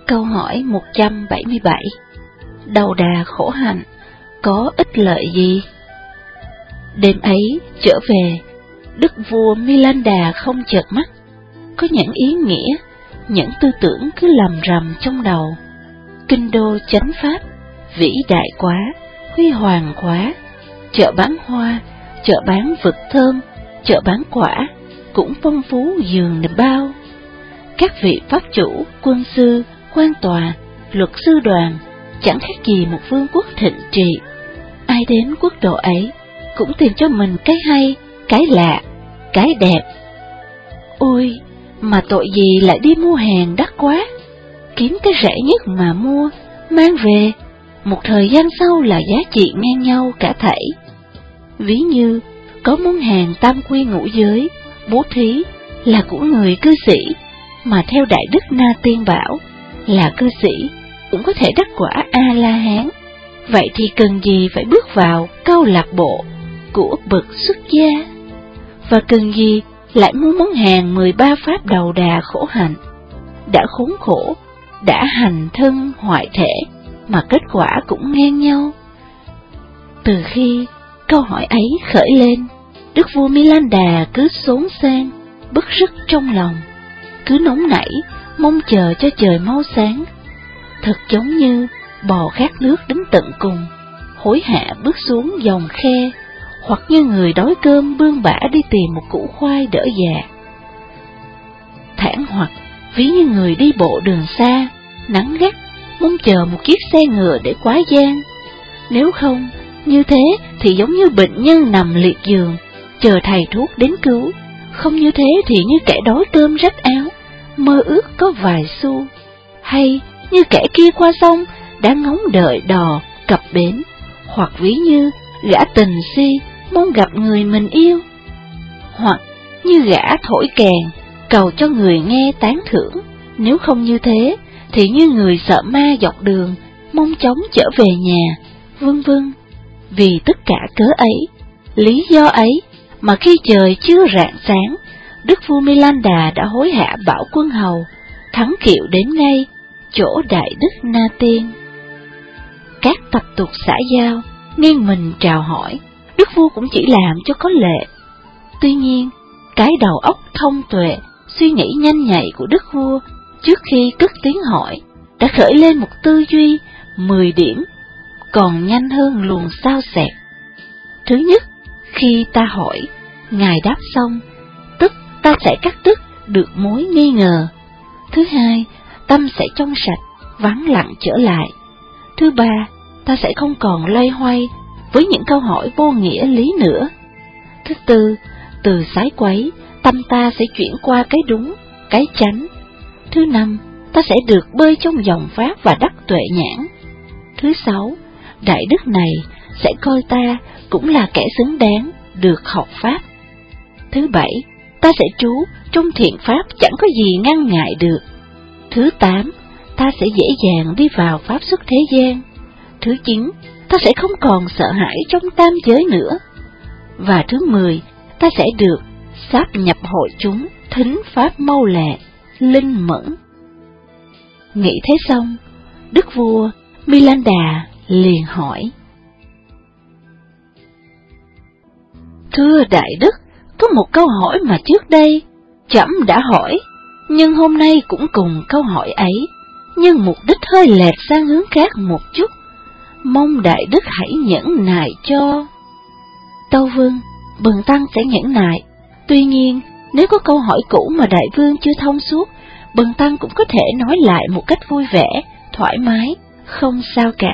Câu hỏi 177. Đầu đà khổ hạnh, có ích lợi gì? Đêm ấy trở về, đức vua Milinda không chợp mắt, có những ý nghĩa, những tư tưởng cứ lầm rầm trong đầu. Kinh đô chánh pháp, vĩ đại quá, huy hoàng quá, chợ bán hoa, chợ bán vật thơm, chợ bán quả, cũng phong phú giường bao. Các vị pháp chủ, quân sư, quan tòa, luật sư đoàn, chẳng khác gì một vương quốc thịnh trị. Ai đến quốc độ ấy cũng tìm cho mình cái hay, cái lạ, cái đẹp. Ôi, mà tội gì lại đi mua hàng đắt quá, kiếm cái rẻ nhất mà mua, mang về, một thời gian sau là giá trị ngang nhau cả thảy. Ví như có món hàng tam quy ngũ giới, bố thí là của người cư sĩ, mà theo Đại Đức Na Tiên bảo là cư sĩ cũng có thể đắc quả A-la-hán. Vậy thì cần gì phải bước vào câu lạc bộ của bậc xuất gia? Và cần gì lại mua món hàng 13 pháp đầu đà khổ hạnh? Đã khốn khổ, đã hành thân hoại thể, mà kết quả cũng ngang nhau. Từ khi câu hỏi ấy khởi lên, đức vua Milinda cứ xốn xang, bức rứt trong lòng, cứ nóng nảy, mong chờ cho trời mau sáng. Thật giống như bò khát nước đến tận cùng, hối hả bước xuống dòng khe, hoặc như người đói cơm bươn bả đi tìm một củ khoai đỡ già. Thản hoặc ví như người đi bộ đường xa, nắng gắt, mong chờ một chiếc xe ngựa để quá gian. Nếu không như thế thì giống như bệnh nhân nằm liệt giường, chờ thầy thuốc đến cứu. Không như thế thì như kẻ đói cơm rách áo, mơ ước có vài xu. Hay như kẻ kia qua sông, đã ngóng đợi đò cập bến. Hoặc ví như gã tình si, mong gặp người mình yêu. Hoặc như gã thổi kèn, cầu cho người nghe tán thưởng. Nếu không như thế thì như người sợ ma dọc đường, mong chóng trở về nhà, vân vân. Vì tất cả cớ ấy, lý do ấy, mà khi trời chưa rạng sáng, đức vua Milinda đã hối hả bảo quân hầu thắng kiệu đến ngay chỗ Đại Đức Na Tiên. Các tập tục xã giao nghiêng mình chào hỏi, đức vua cũng chỉ làm cho có lệ. Tuy nhiên, cái đầu óc thông tuệ, suy nghĩ nhanh nhạy của đức vua trước khi cất tiếng hỏi đã khởi lên một tư duy 10 điểm, còn nhanh hơn luồng sao xẹt. Thứ nhất, khi ta hỏi, ngài đáp xong, tức ta sẽ cắt đứt được mối nghi ngờ. Thứ hai, tâm sẽ trong sạch, vắng lặng trở lại. Thứ ba, ta sẽ không còn loay hoay với những câu hỏi vô nghĩa lý nữa. Thứ tư, từ sái quấy, tâm ta sẽ chuyển qua cái đúng, cái chánh. Thứ năm, ta sẽ được bơi trong dòng pháp và đắc tuệ nhãn. Thứ sáu, Đại Đức này sẽ coi ta cũng là kẻ xứng đáng được học pháp. Thứ bảy, ta sẽ trú trong thiện pháp chẳng có gì ngăn ngại được. Thứ tám, ta sẽ dễ dàng đi vào pháp xuất thế gian. Thứ chín, ta sẽ không còn sợ hãi trong tam giới nữa. Và thứ 10, ta sẽ được sáp nhập hội chúng, thính pháp mau lẹ, linh mẫn. Nghĩ thế xong, đức vua Milinda liền hỏi: Thưa Đại Đức, có một câu hỏi mà trước đây trẫm đã hỏi, nhưng hôm nay cũng cùng câu hỏi ấy, nhưng mục đích hơi lệch sang hướng khác một chút. Mong Đại Đức hãy nhẫn nại cho. Tâu Vương, bần tăng sẽ nhẫn nại. Tuy nhiên, nếu có câu hỏi cũ mà đại vương chưa thông suốt, bần tăng cũng có thể nói lại một cách vui vẻ, thoải mái, không sao cả.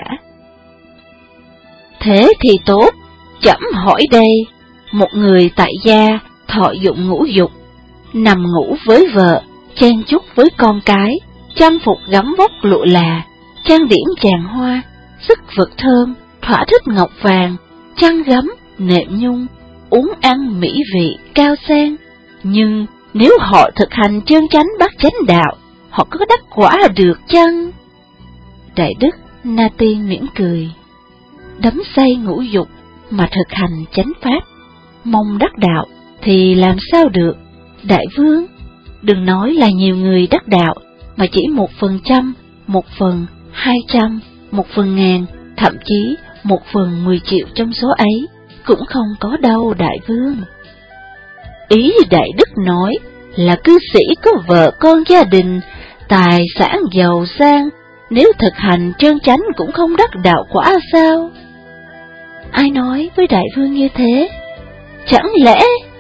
Thế thì tốt, trẫm hỏi đây. Một người tại gia thọ dụng ngũ dục, nằm ngủ với vợ, chen chúc với con cái, trang phục gấm vóc lụa là, trang điểm tràng hoa, sức vật thơm, thỏa thích ngọc vàng, chăn gấm, nệm nhung, uống ăn mỹ vị, cao sang. Nhưng nếu họ thực hành chân chánh bát chánh đạo, họ có đắc quả được chăng? Đại Đức Na Tiên mỉm cười. Đắm say ngũ dục mà thực hành chánh pháp, mong đắc đạo thì làm sao được? Đại vương, đừng nói là nhiều người đắc đạo, mà chỉ 1% 1/200, 1/1000, thậm chí 1/10 triệu trong số ấy cũng không có đâu đại vương. Ý đại đức nói là cư sĩ có vợ con gia đình, tài sản giàu sang, nếu thực hành trơn chánh cũng không đắc đạo quả sao? Ai nói với đại vương như thế? Chẳng lẽ...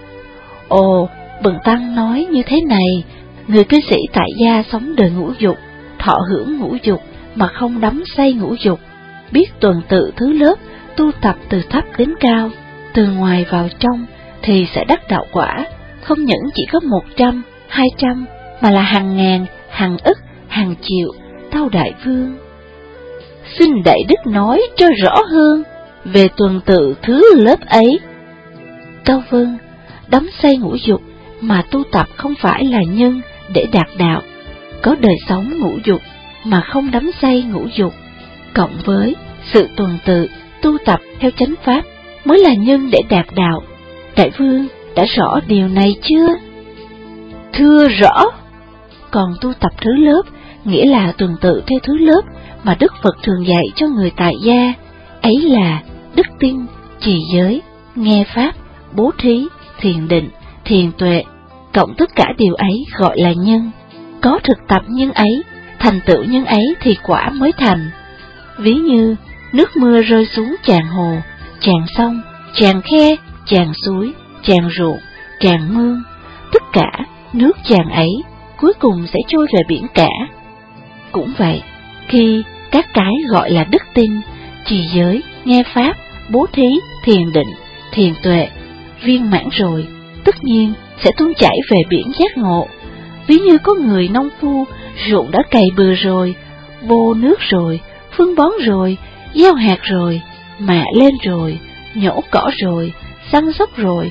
Ồ, Bần Tăng nói như thế này, người cư sĩ tại gia sống đời ngũ dục, thọ hưởng ngũ dục mà không đắm say ngũ dục, biết tuần tự thứ lớp, tu tập từ thấp đến cao, từ ngoài vào trong thì sẽ đắc đạo quả, không những chỉ có 100, 200 mà là hàng ngàn, hàng ức, hàng triệu, tâu đại vương. Xin đại đức nói cho rõ hơn về tuần tự thứ lớp ấy. Tâu vâng, đắm say ngũ dục mà tu tập không phải là nhân để đạt đạo, có đời sống ngũ dục mà không đắm say ngũ dục, cộng với sự tuần tự tu tập theo chánh pháp mới là nhân để đạt đạo. Đại vương đã rõ điều này chưa? Thưa rõ. Còn tu tập thứ lớp nghĩa là tuần tự theo thứ lớp mà Đức Phật thường dạy cho người tại gia, ấy là đức tin, trì giới, nghe pháp, bố thí, thiền định, thiền tuệ, cộng tất cả điều ấy gọi là nhân. Có thực tập nhân ấy, thành tựu nhân ấy thì quả mới thành. Ví như nước mưa rơi xuống tràn hồ, tràn sông, tràn khe, tràn suối, tràn ruộng, tràn mương, tất cả nước tràn ấy cuối cùng sẽ trôi về biển cả. Cũng vậy, khi các cái gọi là đức tin, trì giới, nghe pháp, bố thí, thiền định, thiền tuệ viên mãn rồi, tất nhiên sẽ tuôn chảy về biển giác ngộ. Ví như có người nông phu, ruộng đã cày bừa rồi, vô nước rồi, phân bón rồi, gieo hạt rồi, mạ lên rồi, nhổ cỏ rồi, săn sóc rồi,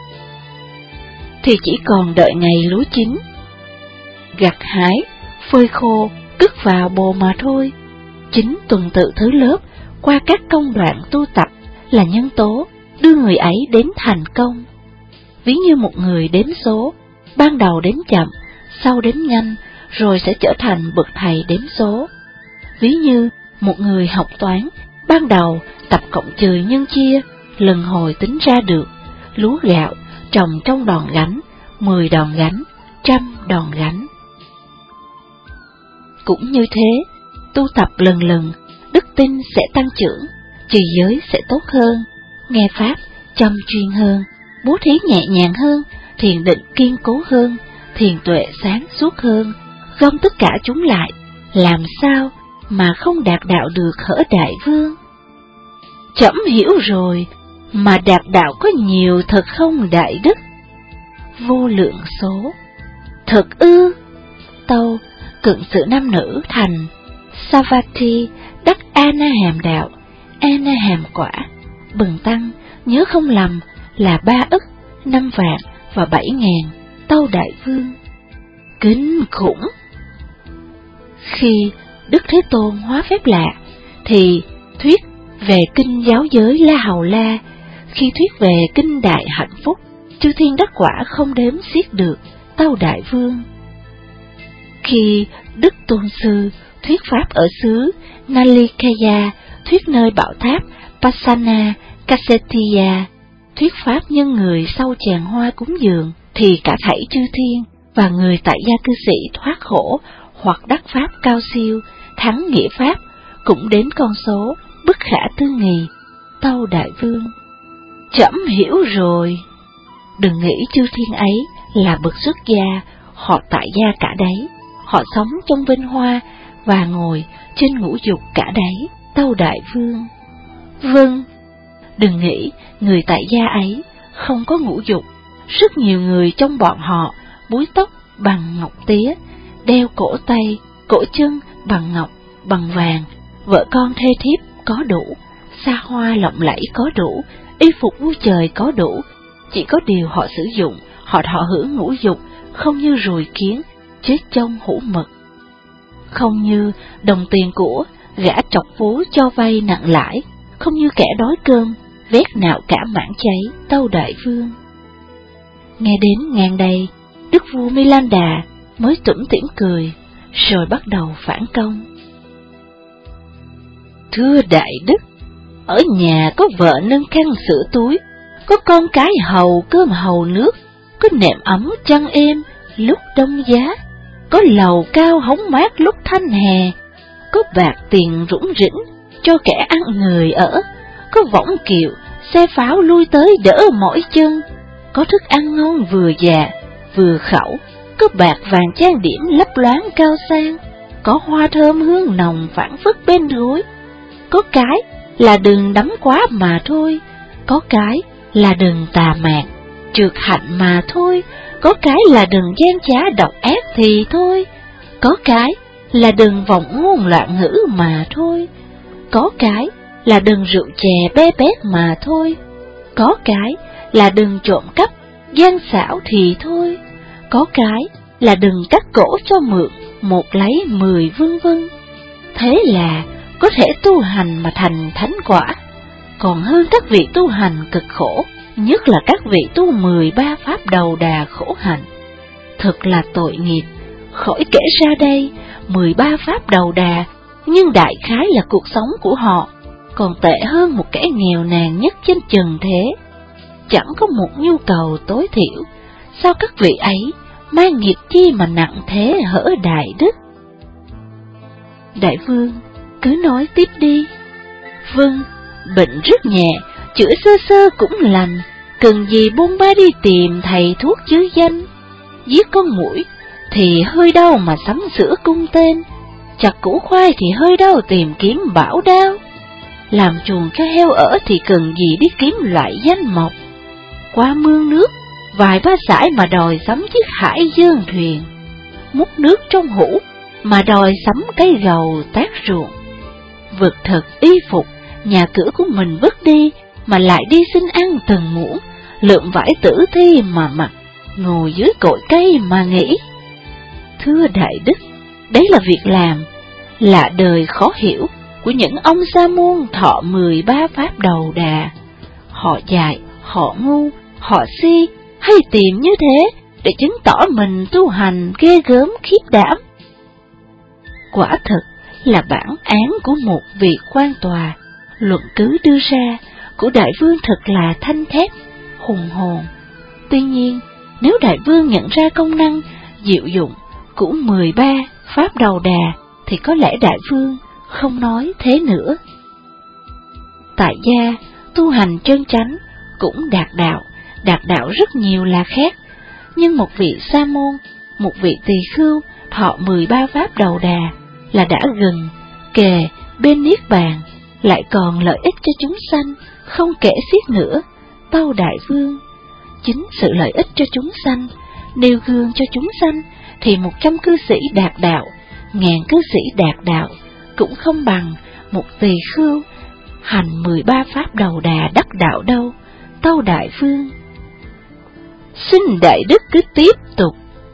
thì chỉ còn đợi ngày lúa chín, gặt hái, phơi khô, cất vào bồ mà thôi. Chính tuần tự thứ lớp qua các công đoạn tu tập là nhân tố đưa người ấy đến thành công. Ví như một người đếm số, ban đầu đếm chậm, sau đếm nhanh, rồi sẽ trở thành bậc thầy đếm số. Ví như một người học toán, ban đầu tập cộng trừ nhân chia, lần hồi tính ra được lúa gạo trồng trong đòn gánh, 10 đòn gánh, 100 đòn gánh. Cũng như thế, tu tập lần lần, đức tin sẽ tăng trưởng, trì giới sẽ tốt hơn, nghe pháp chăm chuyên hơn, bố thí nhẹ nhàng hơn, thiền định kiên cố hơn, thiền tuệ sáng suốt hơn. Gom tất cả chúng lại, làm sao mà không đạt đạo được hỡi đại vương? Trẫm hiểu rồi, mà đạt đạo có nhiều thật không đại đức? Vô lượng số. Thật ư? Tâu, cận sự nam nữ thành Savatthi đắc A-na-hàm đạo, A-na-hàm quả. Bần tăng nhớ không lầm là 3 ức, 5 vạn và 7.000. Tâu đại vương. Kinh khủng. Khi Đức Thế Tôn hóa phép lạ, thì thuyết về kinh giáo giới La Hầu La, khi thuyết về kinh Đại Hạnh Phúc, chư thiên đắc quả không đếm xiết được. Tâu đại vương. Khi Đức Tôn Sư thuyết pháp ở xứ Nalikaya, thuyết nơi bảo tháp Pasana Kasetiya, thuyết pháp nhân người sau tràng hoa cúng dường, thì cả thảy chư thiên và người tại gia cư sĩ thoát khổ hoặc đắc pháp cao siêu, thắng nghĩa pháp, cũng đến con số bất khả tư nghì. Tâu đại vương. Trẫm hiểu rồi. Đừng nghĩ chư thiên ấy là bậc xuất gia, họ tại gia cả đấy, họ sống trong vinh hoa và ngồi trên ngũ dục cả đấy. Tâu đại vương. Vâng. Đừng nghĩ người tại gia ấy không có ngũ dục. Rất nhiều người trong bọn họ búi tóc bằng ngọc tía, đeo cổ tay, cổ chân bằng ngọc, bằng vàng, vợ con thê thiếp có đủ, xa hoa lộng lẫy có đủ, y phục vui trời có đủ. Chỉ có điều họ sử dụng, họ thọ hưởng ngũ dục, không như ruồi kiến, chết trong hũ mật. Không như đồng tiền của gã trọc phú cho vay nặng lãi, không như kẻ đói cơm, vét nạo cả mảng cháy. Tâu đại vương. Nghe đến ngang đây, đức vua Milanda mới tủm tỉm cười, rồi bắt đầu phản công. Thưa Đại Đức, ở nhà có vợ nâng khăn sữa túi, có con cái hầu cơm hầu nước, có nệm ấm chăn êm lúc đông giá, có lầu cao hóng mát lúc thanh hè, có bạc tiền rủng rỉnh cho kẻ ăn người ở, có võng kiệu, xe pháo lui tới đỡ mỏi chân, có thức ăn ngon vừa già, vừa khẩu, có bạc vàng trang điểm lấp loáng cao sang, có hoa thơm hương nồng phảng phất bên gối. Có cái là đừng đắm quá mà thôi, có cái là đừng tà mạn, trượt hạnh mà thôi, có cái là đừng gian trá độc ác thì thôi, có cái là đừng vọng ngôn loạn ngữ mà thôi, có cái là đừng rượu chè bê bét mà thôi, có cái là đừng trộm cắp, gian xảo thì thôi, có cái là đừng cắt cổ cho mượn, một lấy 10 vân vân. Thế là có thể tu hành mà thành thánh quả, còn hơn các vị tu hành cực khổ, nhất là các vị tu 13 pháp đầu đà khổ hạnh. Thật là tội nghiệp, khỏi kể ra đây 13 pháp đầu đà, nhưng đại khái là cuộc sống của họ còn tệ hơn một kẻ nghèo nàn nhất trên trần thế. Chẳng có một nhu cầu tối thiểu, sao các vị ấy mang nghiệp chi mà nặng thế hở Đại Đức? Đại vương cứ nói tiếp đi. Vâng, bệnh rất nhẹ, chữa sơ sơ cũng lành, cần gì bôn ba đi tìm thầy thuốc chứ danh. Giết con muỗi thì hơi đau mà sắm sửa cung tên, chặt củ khoai thì hơi đau tìm kiếm bảo đao. Làm chuồng cho heo ở thì cần gì đi kiếm loại danh mộc. Qua mương nước vài ba sải mà đòi sắm chiếc hải dương thuyền, múc nước trong hũ mà đòi sắm cây gầu tác ruộng. Vật thật y phục, nhà cửa của mình vứt đi mà lại đi xin ăn từng muỗng, lượm vải tử thi mà mặc, ngồi dưới cội cây mà nghĩ. Thưa Đại Đức, đấy là việc làm lạ đời khó hiểu của những ông sa môn thọ 13 pháp đầu đà. Họ dại, họ ngu, họ si, hay tìm như thế để chứng tỏ mình tu hành ghê gớm khiếp đảm. Quả thật là bản án của một vị quan tòa, luận cứ đưa ra của đại vương thật là thanh thép, hùng hồn. Tuy nhiên, nếu đại vương nhận ra công năng diệu dụng của 13 pháp đầu đà, thì có lẽ đại vương không nói thế nữa. Tại gia, tu hành chân chánh cũng đạt đạo rất nhiều là khác, nhưng một vị sa môn, một vị tỳ khưu thọ 13 pháp đầu đà là đã gần, kề, bên niết bàn, lại còn lợi ích cho chúng sanh, không kể xiết nữa. Tâu đại vương, chính sự lợi ích cho chúng sanh, nêu gương cho chúng sanh, thì 100 cư sĩ đạt đạo, 1000 cư sĩ đạt đạo, cũng không bằng một tỳ khưu hành 13 pháp đầu đà đắc đạo đâu. Tâu đại vương. Xin Đại Đức cứ tiếp tục.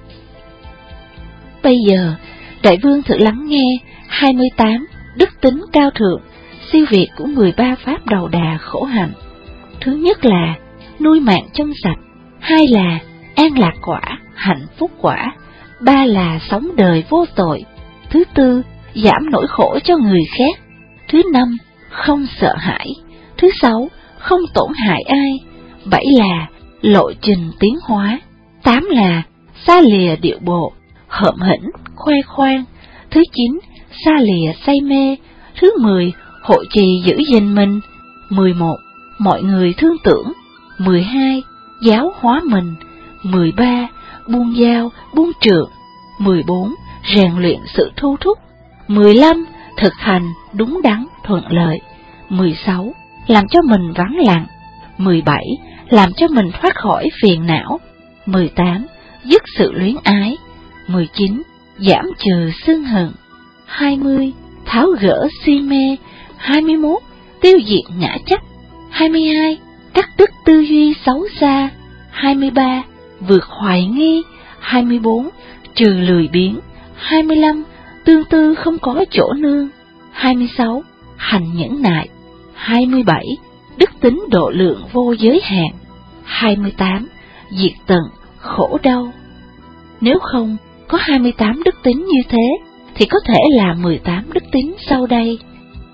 Bây giờ, đại vương thử lắng nghe 28 đức tính cao thượng, siêu việt của 13 pháp đầu đà khổ hạnh. Thứ nhất là nuôi mạng trong sạch, hai là an lạc quả, hạnh phúc quả, ba là sống đời vô tội, thứ tư giảm nỗi khổ cho người khác, thứ năm không sợ hãi, thứ sáu không tổn hại ai, bảy là lộ trình tiến hóa, tám là xa lìa điệu bộ, hợm hĩnh, khoe khoang, thứ chín xa lìa say mê, thứ 10 hộ trì giữ gìn mình, 11 mọi người thương tưởng, 12 giáo hóa mình, 13 buông dao buông trượng, 14 rèn luyện sự thu thúc, 15 thực hành đúng đắn thuận lợi, 16 làm cho mình vắng lặng, 17 làm cho mình thoát khỏi phiền não, 18 dứt sự luyến ái, 19 giảm trừ sân hận, 20 tháo gỡ si mê, 21 tiêu diệt ngã chấp, 22 cắt đứt tư duy xấu xa, 23 vượt hoài nghi, 24 trừ lười biếng, 25 tương tư không có chỗ nương, 26 hành nhẫn nại, 27 đức tính độ lượng vô giới hạn, 28 diệt tận khổ đau. Nếu không có 28 đức tính như thế, thì có thể là 18 đức tính sau đây.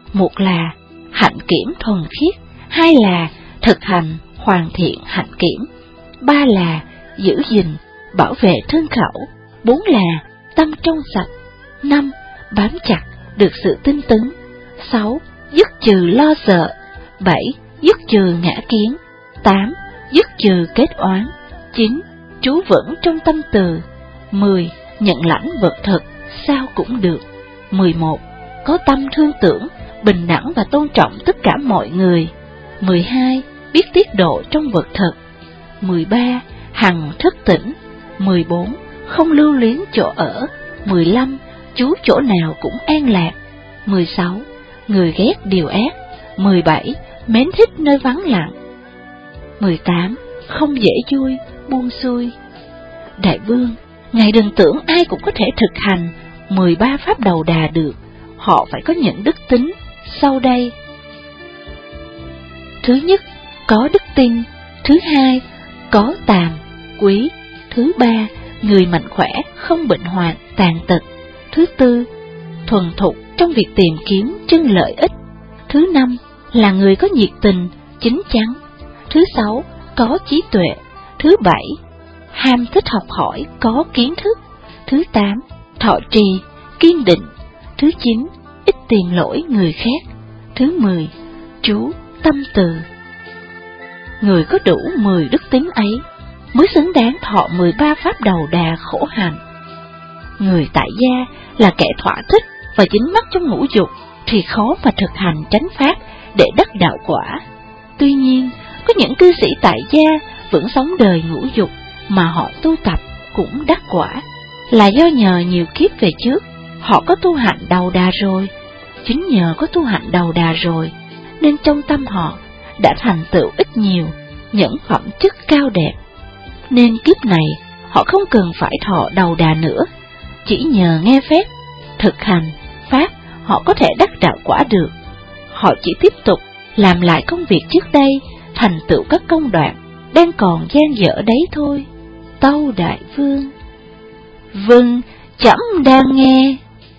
một là hạnh kiểm thuần khiết, hai là thực hành hoàn thiện hạnh kiểm, ba là giữ gìn, bảo vệ thân khẩu, bốn là tâm trong sạch, năm bám chặt được sự tinh tấn, sáu dứt trừ lo sợ, bảy dứt trừ ngã kiến, tám dứt trừ kết oán, chín trú vững trong tâm từ, 10 nhận lãnh vật thực sao cũng được, 11 có tâm thương tưởng, bình đẳng và tôn trọng tất cả mọi người, 12 biết tiết độ trong vật thực, 13 hằng thức tỉnh, 14 không lưu luyến chỗ ở, 15 trú chỗ nào cũng an lạc, 16 người ghét điều ác, 17 mến thích nơi vắng lặng, 18 không dễ vui buông xuôi. Đại vương, ngài đừng tưởng ai cũng có thể thực hành 13 pháp đầu đà được, họ phải có những đức tính sau đây. Thứ nhất, có đức tin. Thứ hai, có tàm, quý. Thứ ba, người mạnh khỏe, không bệnh hoạn, tàn tật. Thứ tư, thuần thục trong việc tìm kiếm chân lợi ích. Thứ năm, là người có nhiệt tình, chín chắn. Thứ sáu, có trí tuệ. Thứ bảy, ham thích học hỏi, có kiến thức. Thứ tám, thọ trì, kiên định. Thứ chín, ít tìm lỗi người khác. Thứ 10, trú tâm từ. Người có đủ 10 đức tính ấy mới xứng đáng thọ 13 pháp đầu đà khổ hạnh. Người tại gia là kẻ thỏa thích và dính mắc trong ngũ dục thì khó mà thực hành chánh pháp để đắc đạo quả. Tuy nhiên, có những cư sĩ tại gia vẫn sống đời ngũ dục mà họ tu tập cũng đắc quả, là do nhờ nhiều kiếp về trước họ có tu hạnh đầu đà rồi. Chính nhờ có tu hạnh đầu đà rồi nên trong tâm họ đã thành tựu ít nhiều những phẩm chất cao đẹp, nên kiếp này họ không cần phải thọ đầu đà nữa. Chỉ nhờ nghe phép, thực hành pháp họ có thể đắc đạo quả được. Họ chỉ tiếp tục làm lại công việc trước đây, thành tựu các công đoạn đang còn dang dở đấy thôi. Tâu đại vương. Vâng, trẫm đang nghe.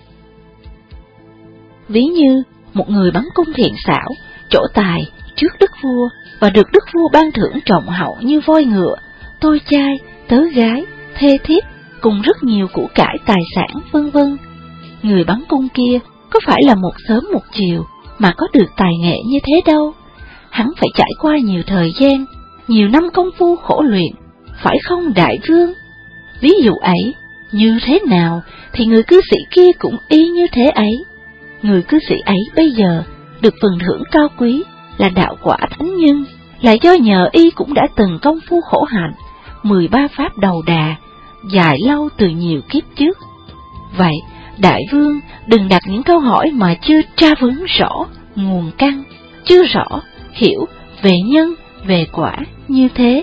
Ví như một người bắn cung thiện xảo, trổ tài trước đức vua và được đức vua ban thưởng trọng hậu như voi ngựa, tôi trai, tớ gái, thê thiếp cùng rất nhiều của cải tài sản vân vân. Người bắn cung kia có phải là một sớm một chiều mà có được tài nghệ như thế đâu. Hắn phải trải qua nhiều thời gian, nhiều năm công phu khổ luyện, phải không đại vương? Ví dụ ấy như thế nào thì người cư sĩ kia cũng y như thế ấy. Người cư sĩ ấy bây giờ được phần thưởng cao quý là đạo quả thánh nhân, là do nhờ y cũng đã từng công phu khổ hạnh 13 pháp đầu đà dài lâu từ nhiều kiếp trước. Vậy đại vương đừng đặt những câu hỏi mà chưa tra vấn rõ nguồn căn, chưa rõ hiểu về nhân về quả như thế.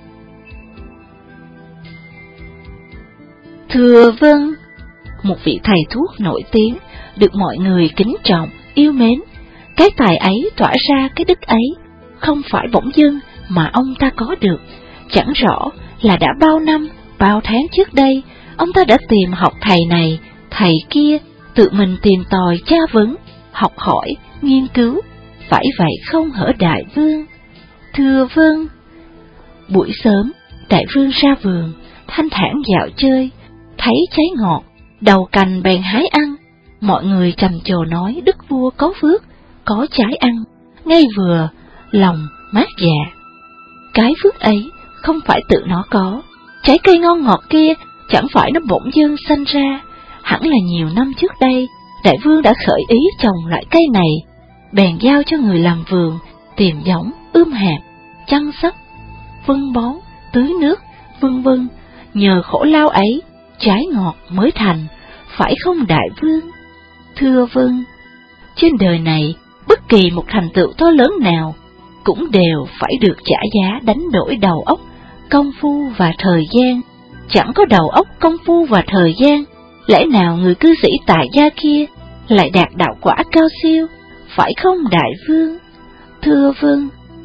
Thưa vâng. Một vị thầy thuốc nổi tiếng được mọi người kính trọng, yêu mến. Cái tài ấy tỏa ra cái đức ấy không phải bỗng dưng mà ông ta có được. Chẳng rõ là đã bao năm, bao tháng trước đây, ông ta đã tìm học thầy này, thầy kia, tự mình tìm tòi tra vấn, học hỏi, nghiên cứu. Phải vậy không hở đại vương? Thưa vâng. Buổi sớm, đại vương ra vườn, thanh thản dạo chơi, thấy trái ngọt, đầu cành bèn hái ăn. Mọi người trầm trồ nói đức vua có phước, có trái ăn, ngay vừa, lòng mát dạ. Cái phước ấy không phải tự nó có, trái cây ngon ngọt kia chẳng phải nó bỗng dưng sanh ra. Hẳn là nhiều năm trước đây, đại vương đã khởi ý trồng loại cây này, bèn giao cho người làm vườn tìm giống, hạt, chăm sóc, phân bón, tưới nước, vân vân. Nhờ khổ lao ấy, trái ngọt mới thành, phải không đại vương? Thưa vâng. Trên đời này, bất kỳ một thành tựu to lớn nào cũng đều phải được trả giá đánh đổi đầu óc, công phu và thời gian. Chẳng có đầu óc, công phu và thời gian, lẽ nào người cư sĩ tại gia kia lại đạt đạo quả cao siêu, phải không đại vương? Thưa vâng.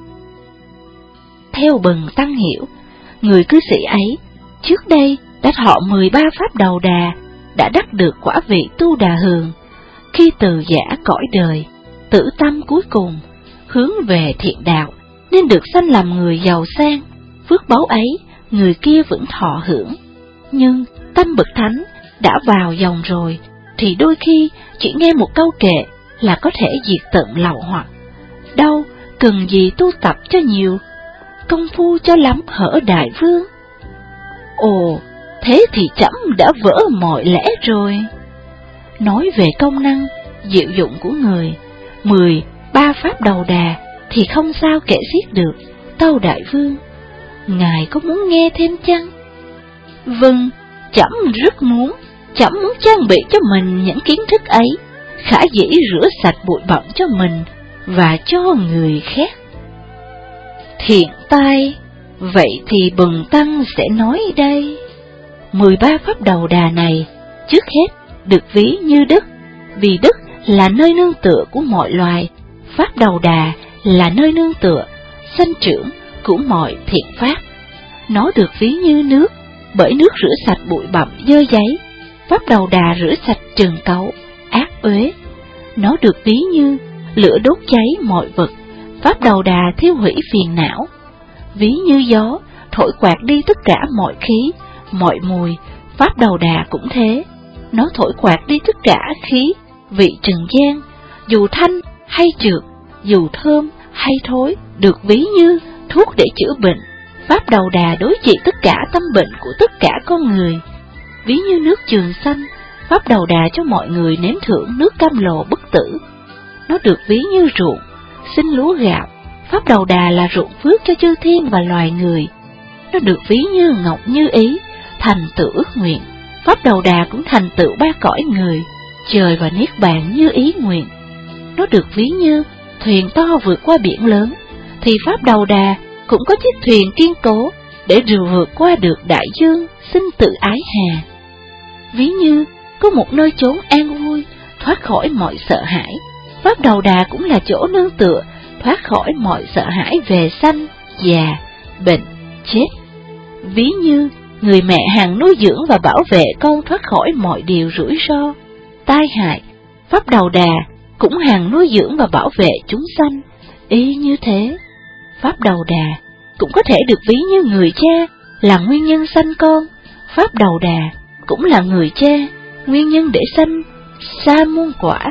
Theo Bần Tăng hiểu, người cư sĩ ấy trước đây đã thọ 13 pháp đầu đà, đã đắc được quả vị tu đà hường. Khi từ giã cõi đời, tử tâm cuối cùng hướng về thiện đạo nên được sanh làm người giàu sang, phước báu ấy người kia vẫn thọ hưởng. Nhưng tâm bậc thánh đã vào dòng rồi thì đôi khi chỉ nghe một câu kệ là có thể diệt tận lậu hoặc. Đâu cần gì tu tập cho nhiều, công phu cho lắm hở đại vương. Ồ, thế thì trẫm đã vỡ mọi lẽ rồi. Nói về công năng, diệu dụng của người, 13 pháp đầu đà thì không sao kể xiết được, tâu đại vương. Ngài có muốn nghe thêm chăng? Vâng, trẫm rất muốn. Trẫm muốn trang bị cho mình những kiến thức ấy, khả dĩ rửa sạch bụi bặm cho mình và cho người khác. Thiện tai, vậy thì bần tăng sẽ nói đây. 13 pháp đầu đà này, trước hết được ví như đất, vì đất là nơi nương tựa của mọi loài. Pháp đầu đà là nơi nương tựa, sanh trưởng của mọi thiện pháp. Nó được ví như nước, bởi nước rửa sạch bụi bặm dơ giấy. Pháp đầu đà rửa sạch trần cấu, ác uế. Nó được ví như lửa đốt cháy mọi vật. Pháp đầu đà thiêu hủy phiền não. Ví như gió, thổi quạt đi tất cả mọi khí, mọi mùi. Pháp đầu đà cũng thế. Nó thổi quạt đi tất cả khí, vị trần gian, dù thanh hay trượt, dù thơm hay thối, được ví như thuốc để chữa bệnh. Pháp đầu đà đối trị tất cả tâm bệnh của tất cả con người. Ví như nước trường xanh, pháp đầu đà cho mọi người nếm thưởng nước cam lồ bất tử. Nó được ví như ruộng, sinh lúa gạo. Pháp đầu đà là ruộng phước cho chư thiên và loài người. Nó được ví như ngọc như ý, thành tựu ước nguyện. Pháp đầu đà cũng thành tựu ba cõi người, trời và niết bàn như ý nguyện. Nó được ví như thuyền to vượt qua biển lớn, thì pháp đầu đà cũng có chiếc thuyền kiên cố để vượt qua được đại dương sinh tử ái hà. Ví như có một nơi chốn an vui, thoát khỏi mọi sợ hãi. Pháp đầu đà cũng là chỗ nương tựa, thoát khỏi mọi sợ hãi về sanh, già, bệnh, chết. Ví như người mẹ hằng nuôi dưỡng và bảo vệ con thoát khỏi mọi điều rủi ro, tai hại. Pháp đầu đà cũng hằng nuôi dưỡng và bảo vệ chúng sanh. Y như thế, pháp đầu đà cũng có thể được ví như người cha là nguyên nhân sanh con. Pháp đầu đà cũng là người cha, nguyên nhân để sanh sa môn quả.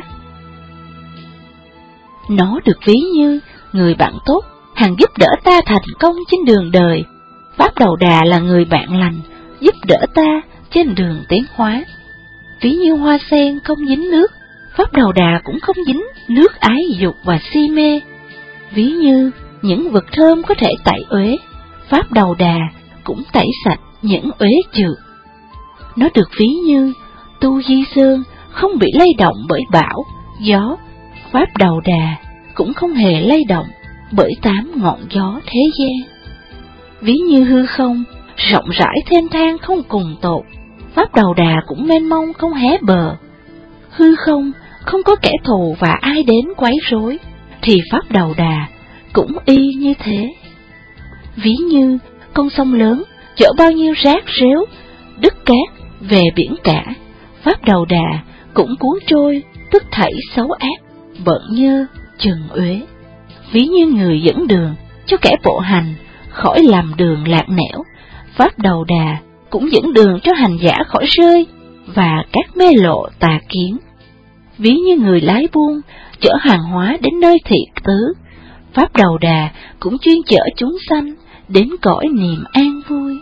Nó được ví như người bạn tốt, hằng giúp đỡ ta thành công trên đường đời. Pháp đầu đà là người bạn lành, giúp đỡ ta trên đường tiến hóa. Ví như hoa sen không dính nước, pháp đầu đà cũng không dính nước ái dục và si mê. Ví như những vật thơm có thể tẩy uế, pháp đầu đà cũng tẩy sạch những uế trượt. Nó được ví như tu di sơn không bị lay động bởi bão, gió. Pháp đầu đà cũng không hề lay động bởi 8 ngọn gió thế gian. Ví như hư không rộng rãi thênh thang không cùng tột, pháp đầu đà cũng mênh mông không hé bờ. Hư không không có kẻ thù và ai đến quấy rối, thì pháp đầu đà cũng y như thế. Ví như con sông lớn chở bao nhiêu rác rếu, đất cát về biển cả, pháp đầu đà cũng cuốn trôi tất thảy xấu ác, bận nhơ, trần uế. Ví như người dẫn đường cho kẻ bộ hành khỏi làm đường lạc nẻo, pháp đầu đà cũng dẫn đường cho hành giả khỏi rơi và các mê lộ tà kiến. Ví như người lái buôn chở hàng hóa đến nơi thị tứ, pháp đầu đà cũng chuyên chở chúng sanh đến cõi niềm an vui.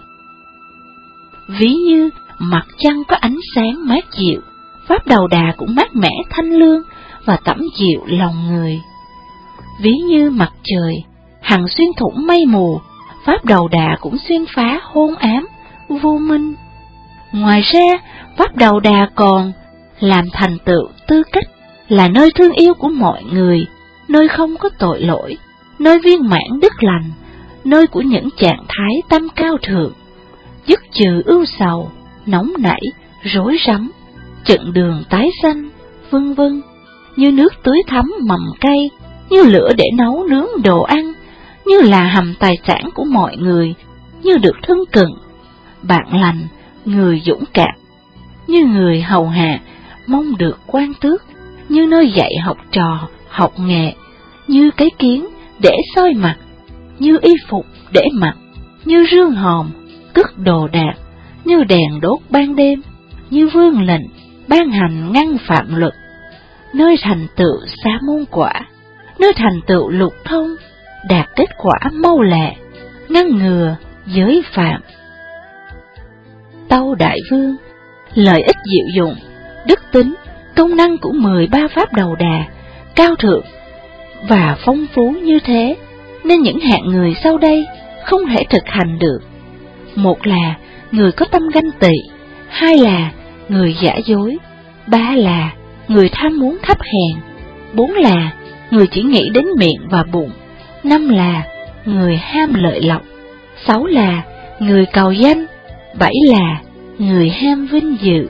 Ví như mặt trăng có ánh sáng mát dịu, pháp đầu đà cũng mát mẻ thanh lương và tẩm dịu lòng người. Ví như mặt trời hằng xuyên thủng mây mù, pháp đầu đà cũng xuyên phá hôn ám, vô minh. Ngoài ra, pháp đầu đà còn làm thành tựu tư cách là nơi thương yêu của mọi người, nơi không có tội lỗi, nơi viên mãn đức lành, nơi của những trạng thái tâm cao thượng, dứt trừ ưu sầu, nóng nảy, rối rắm, trận đường tái sanh, vân vân, như nước tưới thắm mầm cây, như lửa để nấu nướng đồ ăn, như là hầm tài sản của mọi người, như được thân cận, bạn lành, người dũng cảm, như người hầu hạ, mong được quan tước, như nơi dạy học trò, học nghệ, như cái kiến để soi mặt, như y phục để mặc, như rương hòm, cất đồ đạc, như đèn đốt ban đêm, như vương lệnh, ban hành ngăn phạm luật, nơi thành tựu xá môn quả, nơi thành tựu lục thông, đạt kết quả mau lẹ, ngăn ngừa giới phạm. Tâu Đại Vương, lợi ích diệu dụng, đức tính, công năng của 13 pháp đầu đà, cao thượng và phong phú như thế, nên những hạng người sau đây không thể thực hành được. Một là người có tâm ganh tị, hai là người giả dối, ba là người tham muốn thấp hèn, bốn là người chỉ nghĩ đến miệng và bụng, năm là người ham lợi lộc, sáu là người cầu danh, bảy là người ham vinh dự.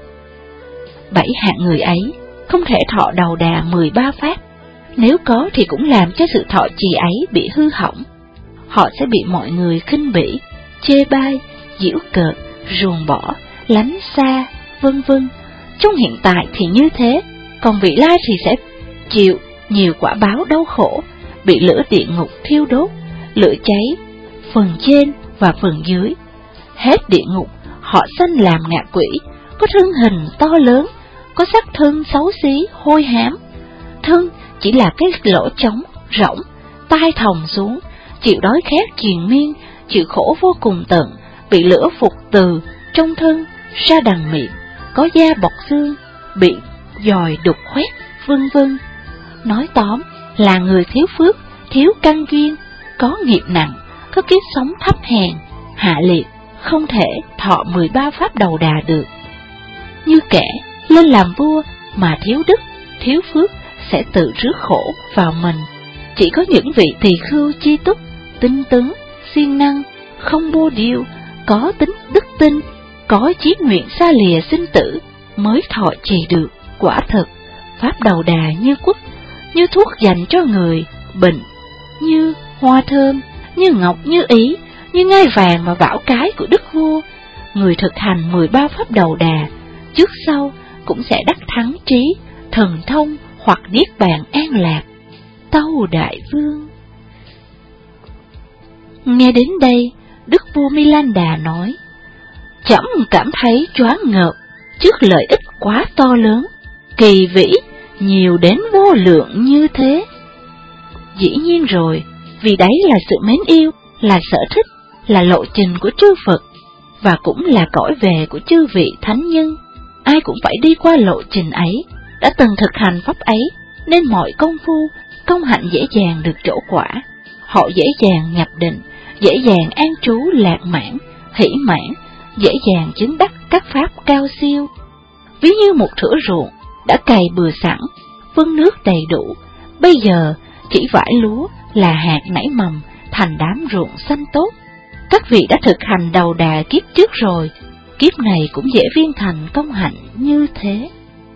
7 hạng người ấy không thể thọ đầu đà 13 pháp, nếu có thì cũng làm cho sự thọ trì ấy bị hư hỏng. Họ sẽ bị mọi người khinh bỉ, chê bai, giễu cợt, ruồng bỏ, lánh xa, vân vân. Trong hiện tại thì như thế, còn vị lai thì sẽ chịu nhiều quả báo đau khổ, bị lửa địa ngục thiêu đốt, lửa cháy, phần trên và phần dưới. Hết địa ngục, họ sanh làm ngạ quỷ, có thân hình to lớn, có sắc thân xấu xí, hôi hám. Thân chỉ là cái lỗ trống, rỗng, tai thòng xuống, chịu đói khát triền miên, chịu khổ vô cùng tận, bị lửa phục từ trong thân ra đằng miệng, có da bọc xương, bị dòi đục khoét, vân vân. Nói tóm là người thiếu phước, thiếu căn duyên, có nghiệp nặng, có kiếp sống thấp hèn, hạ liệt, không thể thọ 13 pháp đầu đà được. Như kẻ lên làm vua mà thiếu đức, thiếu phước sẽ tự rước khổ vào mình. Chỉ có những vị tỳ khưu chi túc, tinh tấn, siêng năng, không bô điêu, có tính đức tin, có chí nguyện xa lìa sinh tử mới thọ trì được. Quả thực, pháp đầu đà như quất, như thuốc dành cho người bệnh, như hoa thơm, như ngọc như ý, như ngai vàng và bảo cái của đức vua. Người thực hành 13 pháp đầu đà, trước sau cũng sẽ đắc thắng trí, thần thông hoặc niết bàn an lạc. Tâu Đại Vương. Nghe đến đây, đức vua Milanda nói: Trẫm cảm thấy choáng ngợp trước lợi ích quá to lớn, kỳ vĩ, nhiều đến vô lượng như thế. Dĩ nhiên rồi, vì đấy là sự mến yêu, là sở thích, là lộ trình của chư Phật, và cũng là cõi về của chư vị thánh nhân. Ai cũng phải đi qua lộ trình ấy, đã từng thực hành pháp ấy, nên mọi công phu, công hạnh dễ dàng được trổ quả. Họ dễ dàng nhập định, dễ dàng an trú lạc mãn, hỷ mãn, dễ dàng chứng đắc các pháp cao siêu. Ví như một thửa ruộng đã cày bừa sẵn, phân nước đầy đủ, bây giờ chỉ vải lúa là hạt nảy mầm thành đám ruộng xanh tốt. Các vị đã thực hành đầu đà kiếp trước rồi, kiếp này cũng dễ viên thành công hạnh như thế.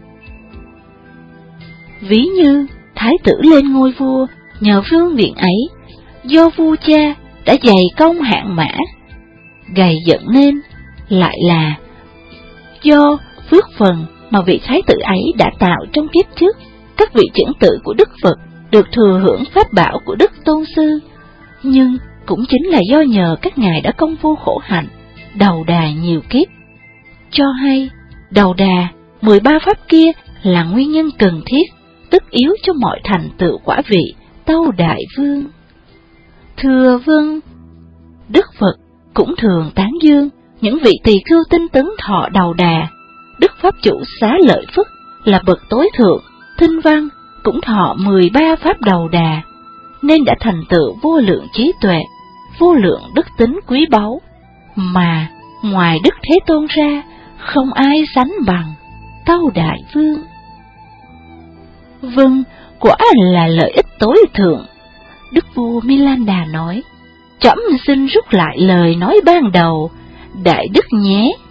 Ví như thái tử lên ngôi vua nhờ vương miện ấy, do vua cha đã dày công hạng mã, gầy dựng nên, lại là do phước phần mà vị thái tử ấy đã tạo trong kiếp trước. Các vị chưởng tử của Đức Phật được thừa hưởng pháp bảo của Đức Tôn Sư, nhưng cũng chính là do nhờ các ngài đã công phu khổ hạnh, đầu đà nhiều kiếp. Cho hay, đầu đà 13 pháp kia là nguyên nhân cần thiết, tất yếu cho mọi thành tựu quả vị. Tâu Đại Vương. Thưa vâng. Đức Phật cũng thường tán dương những vị tỳ khưu tinh tấn thọ đầu đà. Đức Pháp Chủ Xá Lợi Phất là bậc tối thượng, thinh văn, cũng thọ 13 pháp đầu đà, nên đã thành tựu vô lượng trí tuệ, vô lượng đức tính quý báu, mà ngoài Đức Thế Tôn ra, không ai sánh bằng. Tâu Đại Vương. Vâng, quả là lợi ích tối thượng. Đức vua Milanda nói: Trẫm xin rút lại lời nói ban đầu, đại đức nhé.